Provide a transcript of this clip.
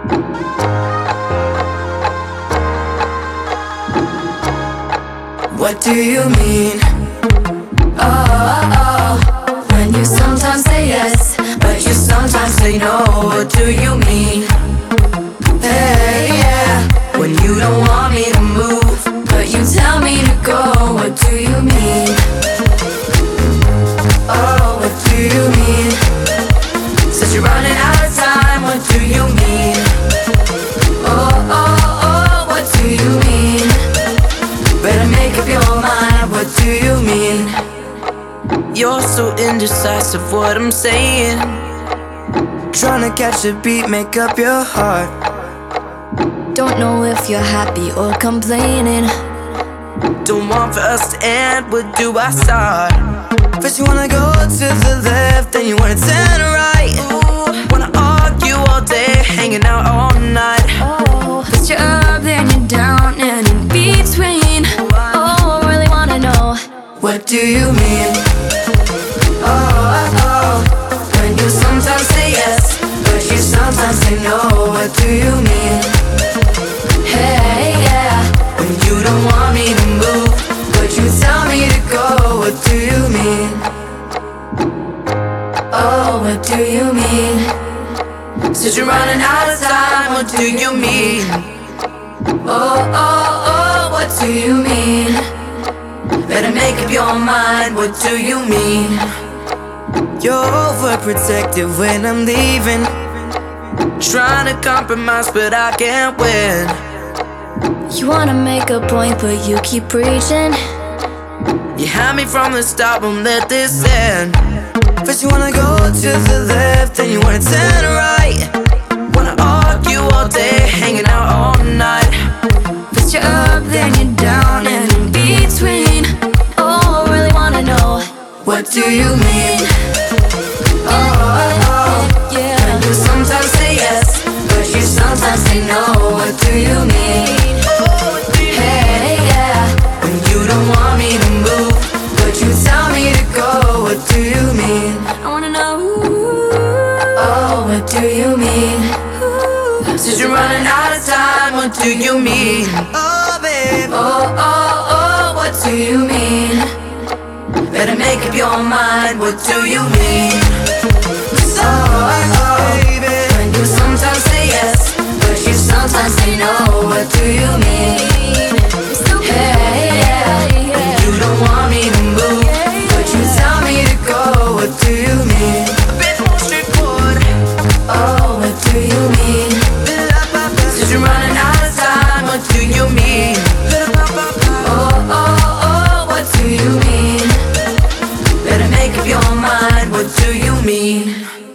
What do you mean? Oh, when you sometimes say yes, but you sometimes say no. What do you mean? Hey, yeah. When you don't want me to move, but you tell me to go. What do you mean? Oh, what do you mean? Said you're running out of time. What do you mean? Oh, what do you mean? Better make up your mind. What do you mean? You're so indecisive, what I'm saying. Trying to catch a beat, make up your heart. Don't know if you're happy or complaining. Don't want for us to end, where do I start? First you wanna go to the left, then you wanna turn right. Ooh, wanna argue all day, hanging out all night. Oh, first you're up, then you're down, and in between. Oh, I really wanna know. What do you mean? Oh, when you sometimes say yes, but you sometimes say no. What do you mean? Hey, yeah. When you don't want me to move, but you tell me to go. What do you mean? Oh, what do you mean? Said you're running out of time, what do you mean? Oh, what do you mean? Better make up your mind. What do you mean? You're overprotective when I'm leaving. Trying to compromise, but I can't win. You wanna make a point, but you keep preaching. You had me from the start, won't let this end. First you wanna go to the left, then you wanna turn right. Wanna argue all day, hanging out all night. First you're up, then you're down, and in between. Oh, I really wanna know. What do you mean? Oh, yeah. when you sometimes say yes, but you sometimes say no. What do you mean? Hey, yeah. When you don't want me to move, but you tell me to go. What do you mean? I wanna know. Oh, what do you mean? Since you're running out of time, what do you mean? Oh, babe. Oh, what do you mean? Better make up your mind. What do you mean? Baby. When you sometimes say yes, but you sometimes say no. What do you mean? Hey, yeah. When you don't want me to move, but you tell me to go. What do you mean? A bit more straightforward. Oh, what do you mean? Since you're running out of time, what do you mean? Oh, what do you mean? Better make up your mind. What do you mean?